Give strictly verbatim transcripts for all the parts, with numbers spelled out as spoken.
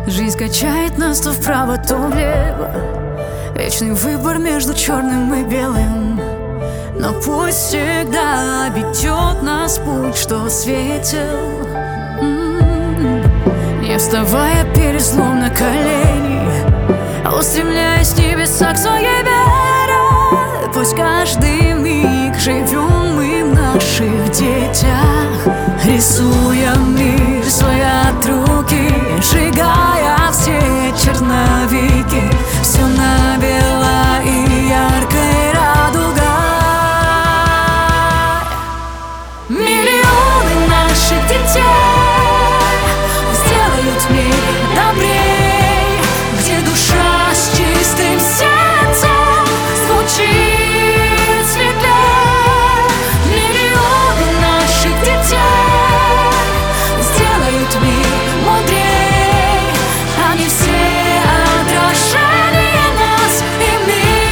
Жизнь качает нас то вправо, то влево. Вечный выбор между черным и белым. Но пусть всегда ведет нас путь, что светил. М-м-м. Не вставая перед злом на колени, а устремляясь в небеса к своей вере. Пусть каждый миг живем мы в наших детях, рисуя мир свой от руки, сжигая все черновики. Все набело и яркой радугой. Миллионы наших детей сделают мир добрей, где душа с чистым сердцем звучит светлей. Миллионы наших детей сделают мир мудрей. Они все отражение нас и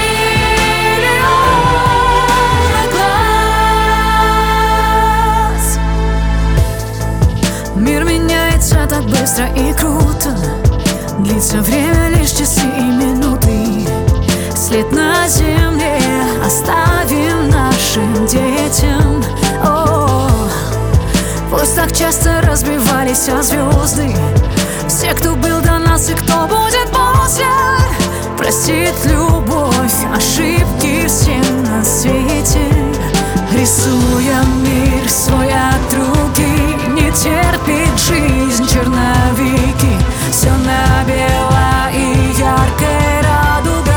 миллионы глаз. Мир меняется так быстро и круто, длится время лишь часы и минуты. След на земле оставим нашим детям. О, пусть так часто разбивались о звезды все, кто был до нас и кто будет после. Простит любовь ошибки всем на свете, рисуя мир свой от руки. Не терпит жизнь черновики, все набело и яркой радугой.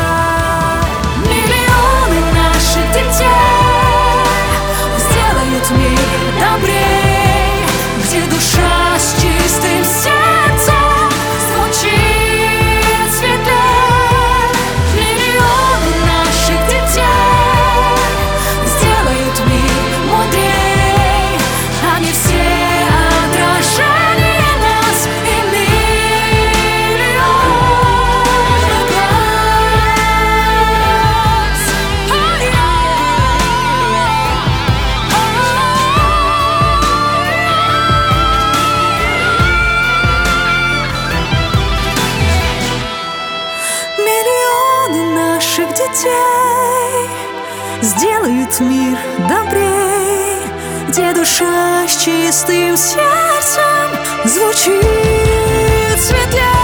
Миллионы наших детей сделают мир добрей, где душа с чистым сердцем звучит светлей. Миллионы наших детей сделают мир мудрей. Они все отражение нас и миллионы глаз. Миллионы наших детей сделают мир добрей, где душа с чистым сердцем звучит светлей.